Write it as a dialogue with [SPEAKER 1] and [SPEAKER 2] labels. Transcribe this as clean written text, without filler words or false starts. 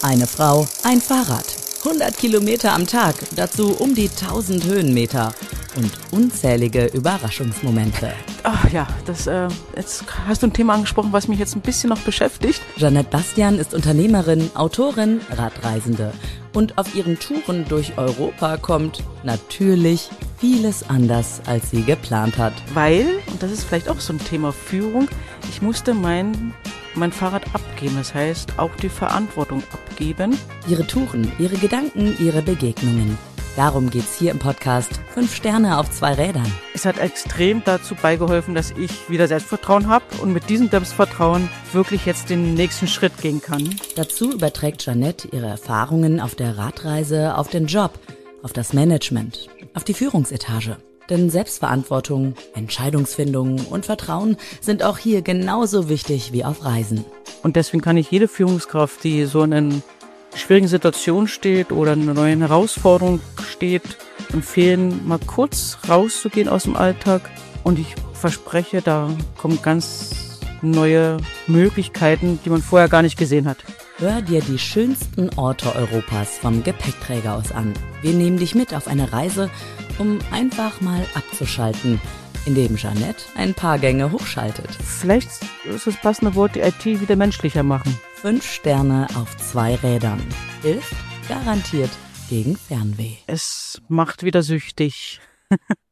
[SPEAKER 1] Eine Frau, ein Fahrrad. 100 Kilometer am Tag, dazu um die 1000 Höhenmeter und unzählige Überraschungsmomente.
[SPEAKER 2] Ach ja, jetzt hast du ein Thema angesprochen, was mich jetzt ein bisschen noch beschäftigt.
[SPEAKER 1] Jeanette Bastian ist Unternehmerin, Autorin, Radreisende. Und auf ihren Touren durch Europa kommt natürlich vieles anders, als sie geplant hat.
[SPEAKER 2] Weil, und das ist vielleicht auch so ein Thema Führung, ich musste mein Fahrrad abgeben, das heißt auch die Verantwortung abgeben.
[SPEAKER 1] Ihre Touren, ihre Gedanken, ihre Begegnungen. Darum geht's hier im Podcast 5 Sterne auf 2 Rädern.
[SPEAKER 2] Es hat extrem dazu beigeholfen, dass ich wieder Selbstvertrauen habe und mit diesem Selbstvertrauen wirklich jetzt den nächsten Schritt gehen kann.
[SPEAKER 1] Dazu überträgt Jeanette ihre Erfahrungen auf der Radreise auf den Job, auf das Management, auf die Führungsetage. Denn Selbstverantwortung, Entscheidungsfindung und Vertrauen sind auch hier genauso wichtig wie auf Reisen.
[SPEAKER 2] Und deswegen kann ich jede Führungskraft, die so in einer schwierigen Situation steht oder in einer neuen Herausforderung steht, empfehlen, mal kurz rauszugehen aus dem Alltag. Und ich verspreche, da kommen ganz neue Möglichkeiten, die man vorher gar nicht gesehen hat.
[SPEAKER 1] Hör dir die schönsten Orte Europas vom Gepäckträger aus an. Wir nehmen dich mit auf eine Reise, um einfach mal abzuschalten, indem Jeanette ein paar Gänge hochschaltet.
[SPEAKER 2] Vielleicht ist das passende Wort, die IT wieder menschlicher machen.
[SPEAKER 1] 5 Sterne auf 2 Rädern. Hilft garantiert gegen Fernweh.
[SPEAKER 2] Es macht wieder süchtig.